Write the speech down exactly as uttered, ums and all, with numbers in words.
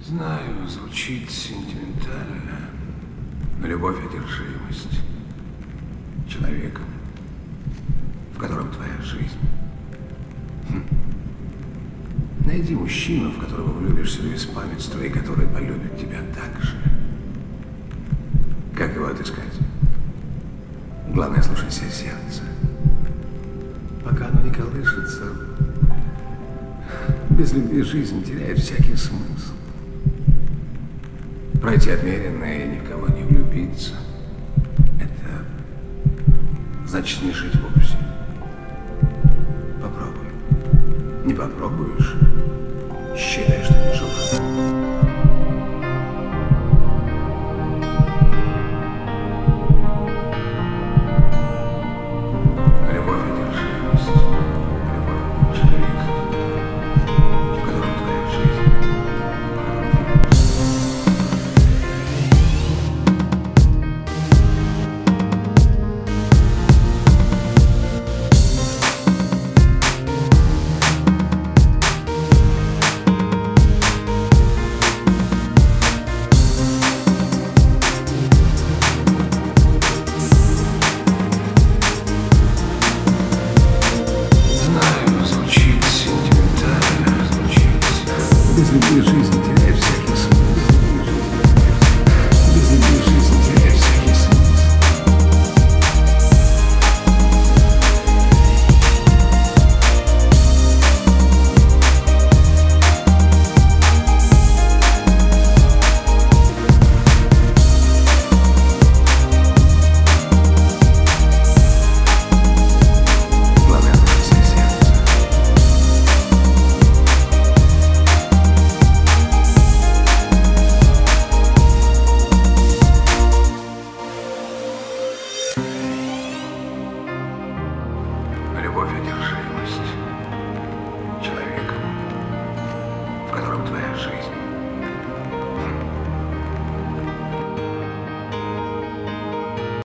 Знаю, звучит сентиментально, но любовь — одержимость человеком, в котором твоя жизнь. Хм. Найди мужчину, в которого влюбишься до беспамятства и который полюбит тебя так же. Как его отыскать? Главное, слушай себе сердце. Пока оно не колышется, без любви жизнь теряет всякий смысл. Пройти отмеренное и ни в кого не влюбиться — это значит не жить вовсе. Попробуй. Не попробуешь — считай, что не жила. Без любви жизнь теряет всякий смысл. Без любви жизнь теряет всякий смысл. Главное, слушай сердце. Любовь — одержимость.